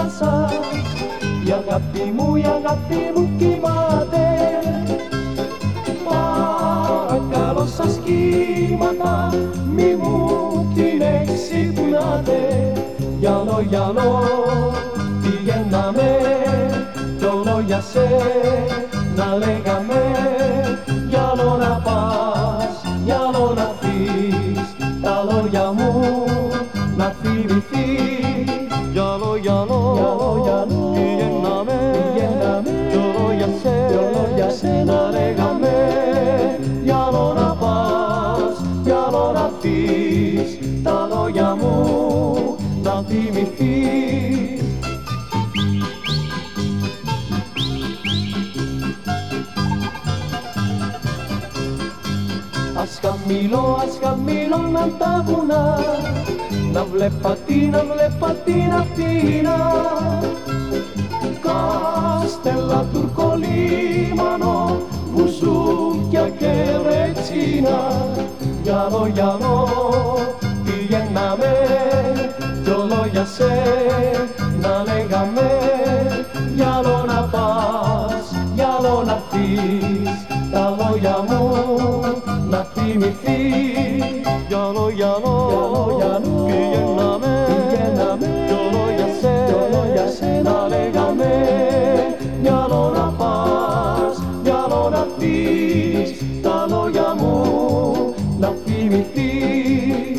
σας. Η αγάπη μου κοιμάται. Παρακαλώ σας κύματα, μη μου την εξυπνάτε. Γυαλό, πηγαίναμε κι όλο για σένα λέγαμε. Γυαλό να πας, γυαλό να φύγεις, τα λόγια μου να θυμηθείς. Γυαλό, πηγαίναμε κι όλο για σένα λέγαμε. Γυαλό να πας, γυαλό να φύγεις, τα λόγια μου να θυμηθείς. Ας χαμηλώναν τα βουνά, να βλέπα την Αθήνα. Καστέλα, Τουρκολίμανο, μπουζούκια και ρετσίνα. Γυαλό, πηγαίναμε κι όλο για σένα λέγαμε. Γυαλό να πας, γυαλό να φύγεις, τα λόγια μου να θυμηθείς. Γυαλό, πηγαίναμε κι όλο για σένα λέγαμε. Γυαλό να πας, γυαλό να φύγεις, τα λόγια μου να θυμηθείς.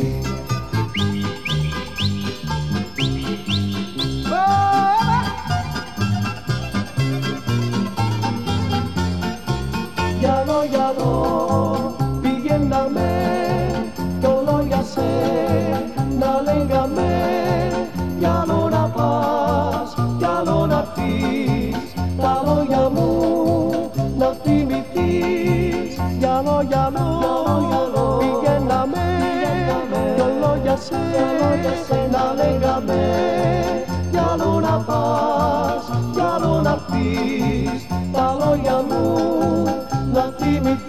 Γυαλό, πηγαίναμε κι όλο για σένα λέγαμε. Γυαλό να πας, γυαλό να φύγεις, τα λόγια μου να θυμηθείς. Γυαλό, πηγαίναμε κι όλο για σένα λέγαμε. Γυαλό να πας, γυαλό να φύγεις, τα λόγια μου να θυμηθείς.